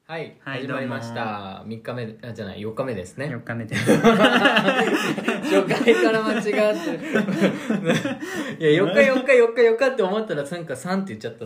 はい、 はい、 始まりました。3日目じゃない、4日目ですね。 4日目です。 初回から間違ってる。いや、4日って思ったらなんか3って言っちゃった。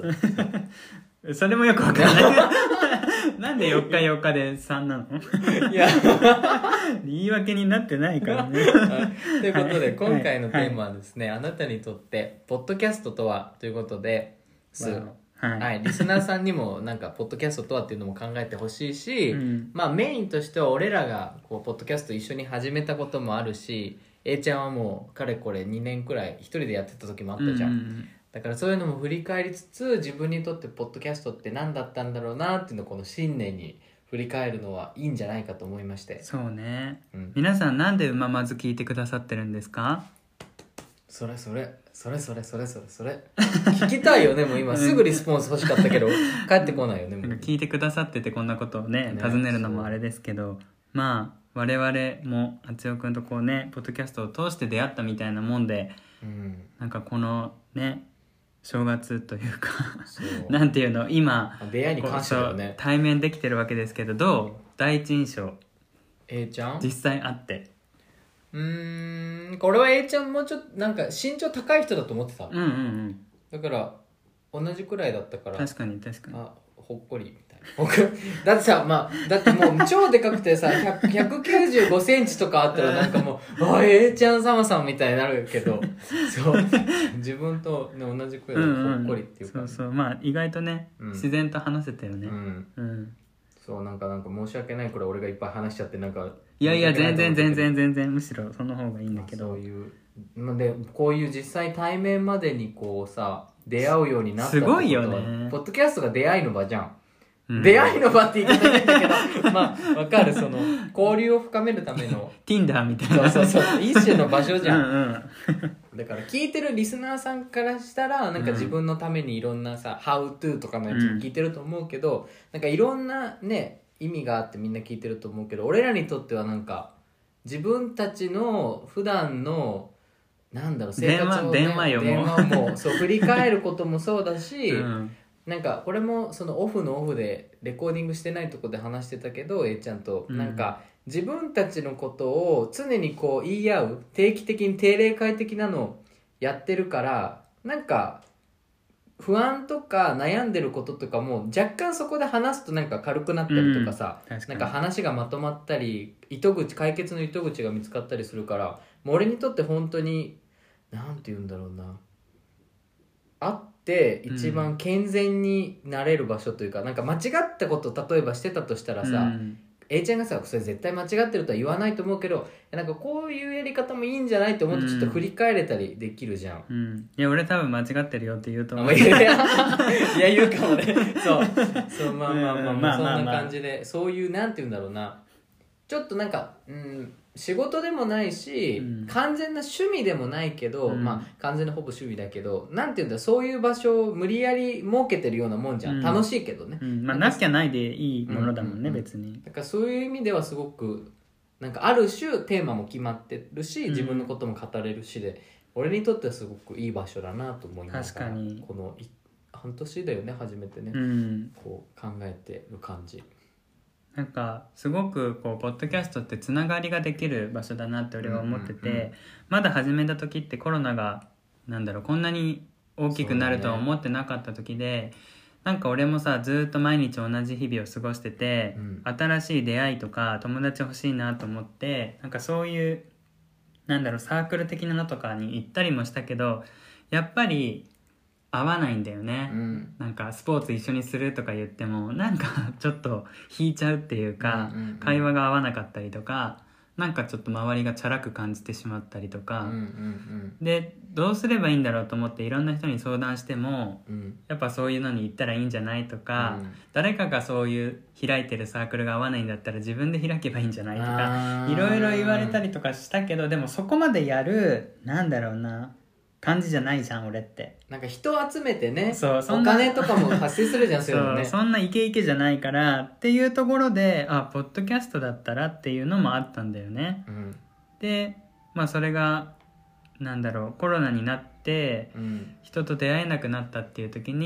それもよくわかんない。なんで4日で3なの？ いや言い訳になってないからね。 ということで、今回のテーマはですね、あなたにとってポッドキャストとはということで、はい、リスナーさんにもなんかポッドキャストとはっていうのも考えてほしいし、まあメインとしては俺らがこうポッドキャスト一緒に始めたこともあるし、A ちゃんはもうかれこれ2年くらい一人でやってた時もあったじゃん、だからそういうのも振り返りつつ、自分にとってポッドキャストって何だったんだろうなっていうのをこの新年に振り返るのはいいんじゃないかと思いまして。 そうね、皆さんなんでまず聞いてくださってるんですか？ それ聞きたいよね。もう今すぐリスポンス欲しかったけど帰ってこないよね。もう聞いてくださっててこんなことをね尋ねるのもあれですけど、まあ我々もあつよくんとこうねポッドキャストを通して出会ったみたいなもんで、なんかこのね正月というかなんていうの、今出会いに関してはね対面できてるわけですけど、どう第一印象 A ちゃん実際会って。 これは A ちゃんもうちょっとなんか身長高い人だと思ってた、だから同じくらいだったから、 確かにあ、ほっこりみたいなだってさ、まあだってもう超でかくてさ195センチとかあったらなんかもうA ちゃん様さんみたいになるけどそう自分と、ね、同じくらいほっこりっていうか、 そうまあ意外とね、自然と話せたよね。 そうなんか申し訳ないくらい俺がいっぱい話しちゃって、なんかいや全然むしろその方がいいんだけど、 そういうでこういう実際対面までにこうさ出会うようになったってことは、 すごいよね。 ポッドキャストが出会いの場じゃん、出会いの場って言い方ないんだけどまあわかる、その交流を深めるための Tinder みたいなそう一種の場所じゃん、だから聞いてるリスナーさんからしたらなんか自分のためにいろんなさ、How to とかのやつも聞いてると思うけど、なんかいろんなね意味があってみんな聞いてると思うけど、俺らにとってはなんか自分たちの普段のなんだろう生活を、 電話もそう振り返ることもそうだし、なんかこれもそのオフのオフでレコーディングしてないとこで話してたけど A ちゃんと、なんか自分たちのことを常にこう言い合う、定期的に定例会的なのをやってるから、なんか不安とか悩んでることとかも若干そこで話すとなんか軽くなったりとかさ、なんか話がまとまったり解決の糸口が見つかったりするから、もう俺にとって本当になんて言うんだろうな、会って一番健全になれる場所というか、なんか間違ったこと例えばしてたとしたらさ、A ちゃんがさそれ絶対間違ってるとは言わないと思うけど、なんかこういうやり方もいいんじゃないと思ってちょっと振り返れたりできるじゃん、 いや俺多分間違ってるよって言うと思う。 いや言うかもねそうまあそんな感じで、そういうなんて言うんだろうな、ちょっとなんか仕事でもないし、完全な趣味でもないけど、まあ完全なほぼ趣味だけど、なんていうんだ、そういう場所を無理やり設けてるようなもんじゃん、楽しいけどね、 まあなきゃないでいいものだもんね、別に。 だからそういう意味ではすごくなんかある種テーマも決まってるし、自分のことも語れるしで、俺にとってはすごくいい場所だなと思いながら、 確かにこの半年だよね初めてね、こう考えてる感じ。 なんかすごくこうポッドキャストってつながりができる場所だなって俺は思ってて、まだ始めた時ってコロナがこんなに大きくなるとは思ってなかった時で、なんか俺もさずっと毎日同じ日々を過ごしてて、新しい出会いとか友達欲しいなと思って、なんかそういうサークル的なのとかに行ったりもしたけど、やっぱり合わないんだよね、なんかスポーツ一緒にするとか言ってもなんかちょっと引いちゃうっていうか、会話が合わなかったりとか、なんかちょっと周りがチャラく感じてしまったりとか、でどうすればいいんだろうと思っていろんな人に相談しても、やっぱそういうのに行ったらいいんじゃないとか、誰かがそういう開いてるサークルが合わないんだったら自分で開けばいいんじゃないとかいろいろ言われたりとかしたけど、でもそこまでやる感じじゃないじゃん俺って。 なんか人を集めてね、 お金とかも発生するじゃんそういうのね。 そんなイケイケじゃないからっていうところで、ポッドキャストだったらっていうのもあったんだよね、でまあそれがコロナになって、人と出会えなくなったっていう時に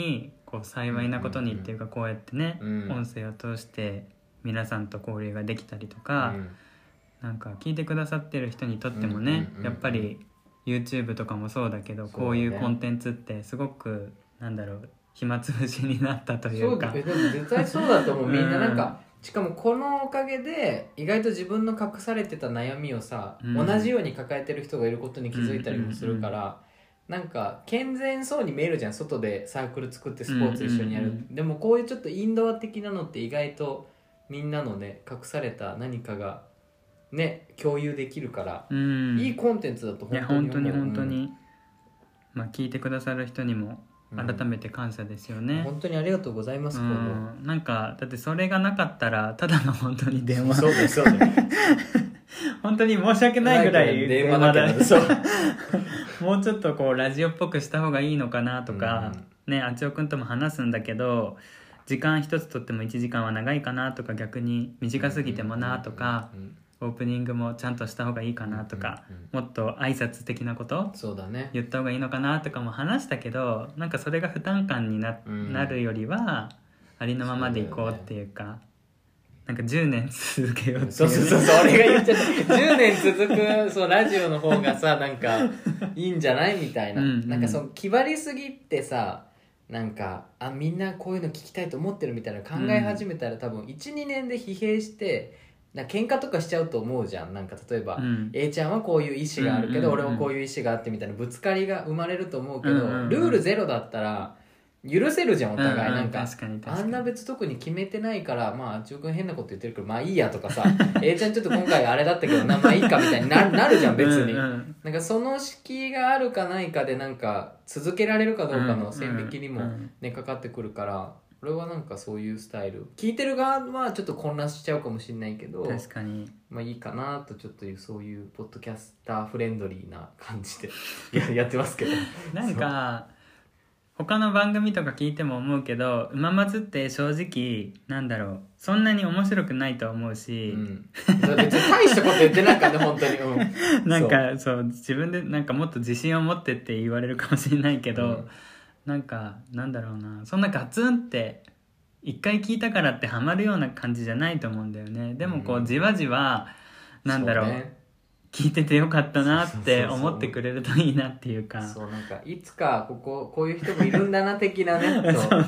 こう幸いなことにっていうか、こうやってね、 うん音声を通して皆さんと交流ができたりとか、なんか聞いてくださってる人にとってもね、やっぱり YouTube とかもそうだけど、こういうコンテンツってすごくなんだろう、暇つぶしになったというか。 でも絶対そうだと思う。みんななんか、しかもこのおかげで意外と自分の隠されてた悩みをさ、同じように抱えてる人がいることに気づいたりもするから、なんか健全そうに見えるじゃん、外でサークル作ってスポーツ一緒にやる、でもこういうちょっとインドア的なのって意外とみんなのね隠された何かがね共有できるから、いいコンテンツだと本当に本当に、まあ聞いてくださる人にも改めて感謝ですよね、 本当にありがとうございます。 なんかだってそれがなかったらただの本当に電話、 そうですそうです本当に申し訳ないぐらい電話だけど、そうもうちょっとこうラジオっぽくした方がいいのかなとか、ね、あちおくんとも話すんだけど、時間一つとっても1時間は長いかなとか、逆に短すぎてもなとか、オープニングもちゃんとした方がいいかなとか、もっと挨拶的なことそうだね言った方がいいのかなとかも話したけど、なんかそれが負担感に なるよりはありのままでいこうっていうか、なんか10年続けようっていう、 そう俺が言っちゃった10年続くそうラジオの方がさなんかいいんじゃないみたいな、なんかその気張りすぎってさ、なんかみんなこういうの聞きたいと思ってるみたいな考え始めたら、多分 1,2 年で疲弊してなんか喧嘩とかしちゃうと思うじゃん。なんか例えば、A ちゃんはこういう意思があるけど、俺はこういう意思があってみたいなぶつかりが生まれると思うけど、ルールゼロだったら許せるじゃんお互い、なんか確かにあんな別特に決めてないから、まああちおくん変なこと言ってるけどまあいいやとかさA ちゃんちょっと今回あれだったけどまあいいかみたいに なるじゃん別になんかその敷居があるかないかでなんか続けられるかどうかの線引きにもねかかってくるから、俺はなんかそういうスタイル、聞いてる側はちょっと混乱しちゃうかもしれないけど、 確かにまあいいかなと、ちょっとそういうポッドキャスターフレンドリーな感じでやってますけどなんか他の番組とか聞いても思うけど、うままずって正直なんだろう、そんなに面白くないと思うし、 別に大したこと言ってないからね本当に、 なんかそう自分でなんかもっと自信を持ってって言われるかもしれないけど、なんかなんだろうな、そんなガツンって一回聞いたからってハマるような感じじゃないと思うんだよね。でもこうじわじわなんだろう、聞いててよかったなって思ってくれるといいなっていうか、 そうなんかいつかこういう人もいるんだな的なね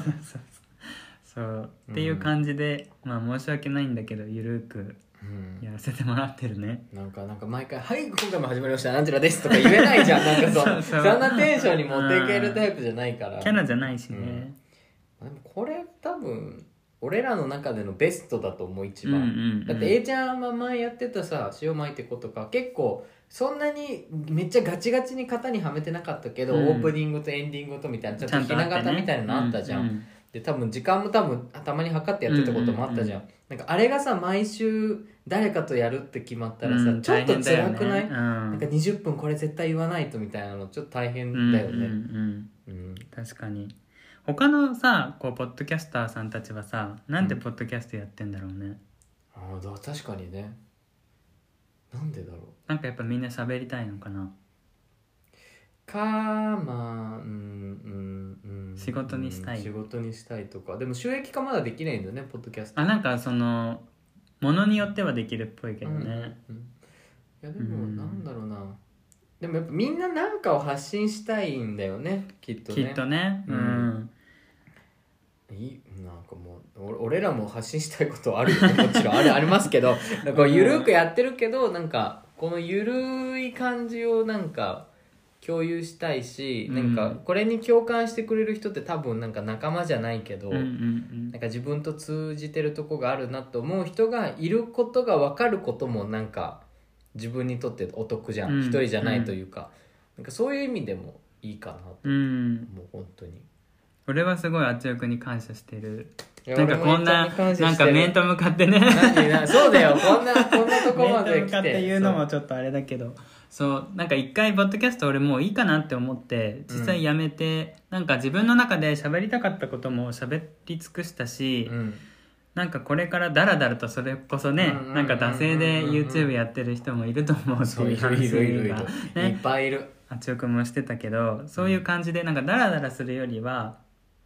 そうっていう感じで、まあ申し訳ないんだけどゆるくやらせてもらってるね。 なんか毎回「はい今回も始まりましたなんちゃらです」とか言えないじゃんなんかそんなテンションに持っていけるタイプじゃないから、 キャラじゃないしね、 でもこれ多分俺らの中でのベストだと思う一番、だって A ちゃんは前やってたさ塩まいてことか結構そんなにめっちゃガチガチに型にはめてなかったけど、オープニングとエンディングとみたいなちょっとひな形みたいなのあったじゃん、で多分時間もたまに測ってやってたこともあったじゃん、なんかあれがさ毎週誰かとやるって決まったらさ、ちょっと辛くない、なんか20分これ絶対言わないとみたいなのちょっと大変だよね、 確かに。他のさこうポッドキャスターさんたちはさ、なんでポッドキャストやってんだろうね、 確かにね、なんでだろう、 なんかやっぱみんな喋りたいのかな、 まあ仕事にしたい、 仕事にしたいとか、でも収益化まだできないんだよねポッドキャスト。 なんかそのものによってはできるっぽいけどね、 いやでもなんだろうな、でもやっぱみんな何かを発信したいんだよねきっとね、なんかもう俺らも発信したいことはあるよねもちろんありますけどなんかゆるくやってるけど、なんかこのゆるい感じをなんか共有したいし、なんかこれに共感してくれる人って多分なんか仲間じゃないけど、なんか自分と通じてるとこがあるなと思う人がいることが分かることもなんか自分にとってお得じゃん、一人じゃないというか、なんかそういう意味でもいいかなと思う、本当に俺はすごいあっちおくに感謝してる。なんかこんななんか面と向かってねそうだよこんなとこまで来て面と向かって言うのもちょっとあれだけど、そうなんか一回ポッドキャスト俺もういいかなって思って実際やめて、なんか自分の中で喋りたかったことも喋り尽くしたし、なんかこれからダラダラとそれこそね、なんか惰性で YouTube やってる人もいると思うっていう話がいっぱいいる。 あちおくんもしてたけど、そういう感じでなんかダラダラするよりは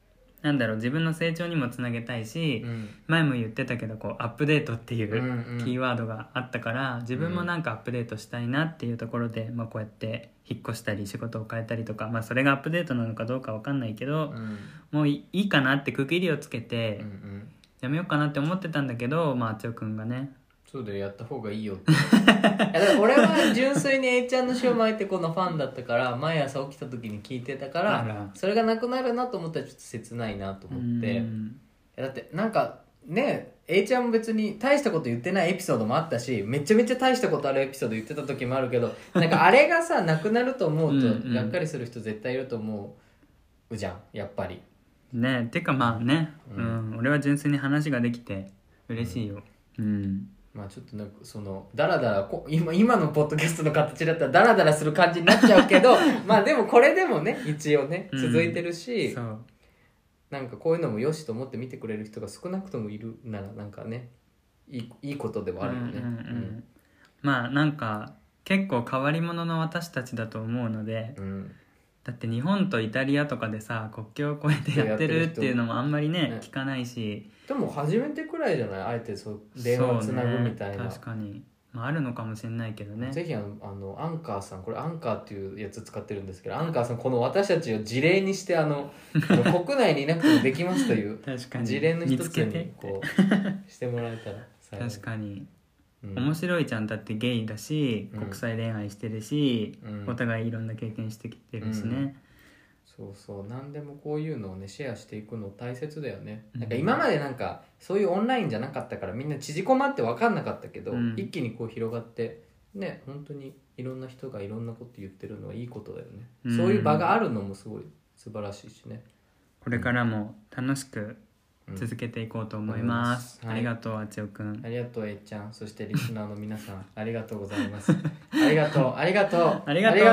なんだろう、自分の成長にもつなげたいし、前も言ってたけどこうアップデートっていうキーワードがあったから、自分もなんかアップデートしたいなっていうところで、こうやって引っ越したり仕事を変えたりとか、それがアップデートなのかどうか分かんないけど、もういいかなって区切りをつけて、やめようかなって思ってたんだけど、あつよくんがね、 そうだよ、やった方がいいよっていやだから俺は純粋に A ちゃんのショー巻いてこのファンだったから、毎朝起きた時に聞いてたから、それがなくなるなと思ったらちょっと切ないなと思って。だってなんかね、 A ちゃんも別に大したこと言ってないエピソードもあったし、めちゃめちゃ大したことあるエピソード言ってた時もあるけど、なんかあれがさなくなると思うとがっかりする人絶対いると思うじゃん、やっぱりね。てか俺は純粋に話ができて嬉しいよ。 ちょっとなんかそのダラダラ今のポッドキャストの形だったらダラダラする感じになっちゃうけどでもこれでもね一応ね続いてるし、なんかこういうのもよしと思って見てくれる人が少なくともいるならなんかねいいことではあるよね。 なんか結構変わり者の私たちだと思うので、だって日本とイタリアとかでさ国境を越えてやってるっていうのもあんまりね聞かないし、 でも初めてくらいじゃない、あえて電話つなぐみたいな。 確かに、あるのかもしれないけどね。 ぜひアンカーさん、これアンカーっていうやつ使ってるんですけど、アンカーさんこの私たちを事例にして国内にいなくてもできますという事例の一つにこうしてもらえたら確かに、面白いじゃん。だってゲイだし、国際恋愛してるし、お互いいろんな経験してきてるしね、 そう何でもこういうのをねシェアしていくの大切だよね。なんか今までなんかそういうオンラインじゃなかったからみんな縮こまって分かんなかったけど、一気にこう広がってね、本当にいろんな人がいろんなこと言ってるのはいいことだよね。そういう場があるのもすごい素晴らしいしね。 これからも楽しく続けていこうと思います、ありがとうあつよくん。 ありがとう A ちゃん、そしてリスナーの皆さんありがとうございます。ありがとうありがとうありがとう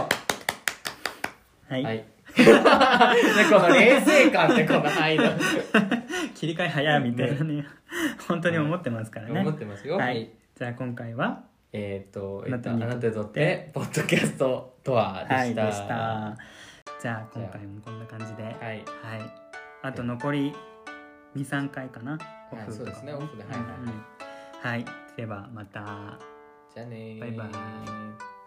はい、でこの冷静感ってこの間切り替え早いみたいなね本当に思ってますからね。 思ってますよ。 はい、じゃあ今回はあなたにとってポッドキャストとはでした。 じゃあ今回もこんな感じで、はい、あとはい残り 2,3 回かな、オフとか。 そうですね、オフで。 はい、ではまた。 じゃあね、 バイバイ。